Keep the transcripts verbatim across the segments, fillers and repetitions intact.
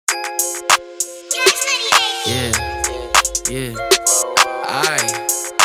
Yeah, yeah. Aye,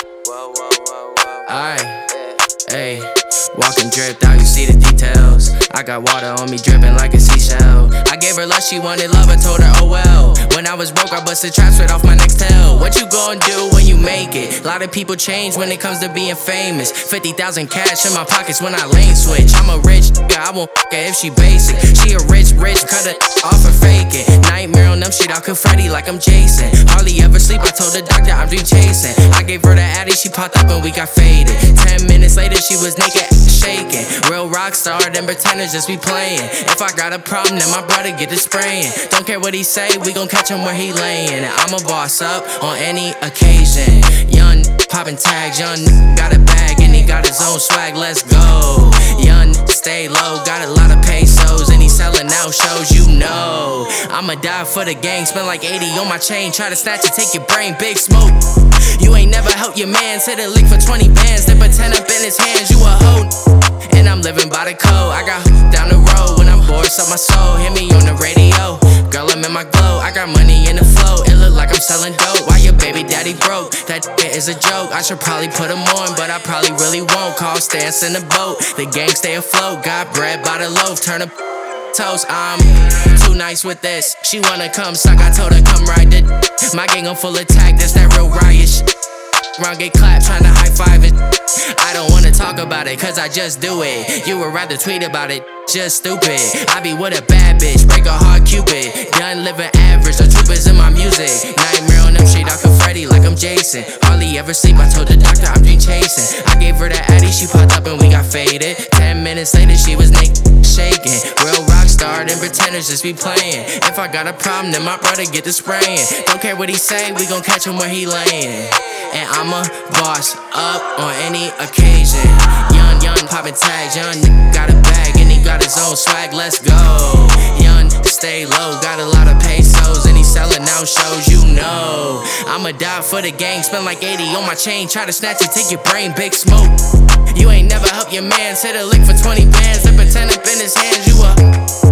aye, ayy. Walking dripped out, you see the details. I got water on me dripping like a seashell. I gave her love, she wanted love, I told her oh well. When I was broke, I busted traps right off my next tail. What you gon' do when you make it? A lot of people change when it comes to being famous. Fifty thousand cash in my pockets when I lane switch. I'm a rich nigga, I won't f her if she basic. She a rich, rich, cut her off and fake it. Nightmare on them shit, I confetti like I'm Jason. Hardly ever sleep, I told the doctor I'm dream chasing. I gave her the addy, she popped up and we got faded. Ten minutes later, she was naked, shaking. Real rock star, them pretenders just be playing. If I got a problem, then my brother get to spraying. Don't care what he say, we gon' catch him where he laying. I'm a boss up on any occasion. Young poppin' tags, young got a bag and he got his own swag, let's go. Young stay low, got a lot of pesos and he selling out shows, you know. I'ma die for the gang, spend like eighty on my chain, try to snatch it, take your brain, big smoke. You ain't never helped your man, hit a lick for twenty bands, then pretend up in his hands, you a hoe. And I'm living by the code, I got down the road when I'm bored, suck my soul, hear me on the radio. Girl, I'm in my glow, I got money in the flow, it look like I'm selling dope. Why your baby daddy broke? That is a joke, I should probably put him on, but I probably really won't. Call stance in the boat, the gang stay afloat, got bread by the loaf, turn up toast. I'm too nice with this, she wanna come suck, I told her come ride it. My gang on full attack, that's that real riot shit. Round get clapped, tryna high five it. I don't wanna talk about it, cause I just do it. You would rather tweet about it, just stupid. I be with a bad bitch, break a heart cupid. Done living average, the troopers in my music. Nightmare on them shit, I confetti like I'm Jason. Hardly ever sleep, I told the doctor I'm dream chasing. I gave her the addy, she popped up and we got faded. Ten minutes later, she was naked, shaking. Real rock star, them pretenders just be playing. If I got a problem, then my brother get to spraying. Don't care what he say, we gon' catch him where he laying. And I'm a boss up on any occasion. Young, young, poppin' tags, young got a bag and he got his own swag, let's go. Young, stay low, got a lot of pesos and he selling out shows, you know. I'ma die for the gang, spend like eighty on my chain, try to snatch it, take your brain, big smoke. You ain't never helped your man, hit a lick for twenty bands, then pretend up in his hands, you a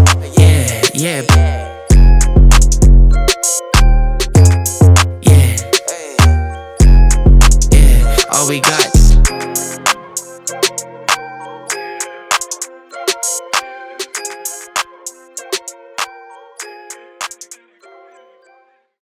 yeah, yeah. All we got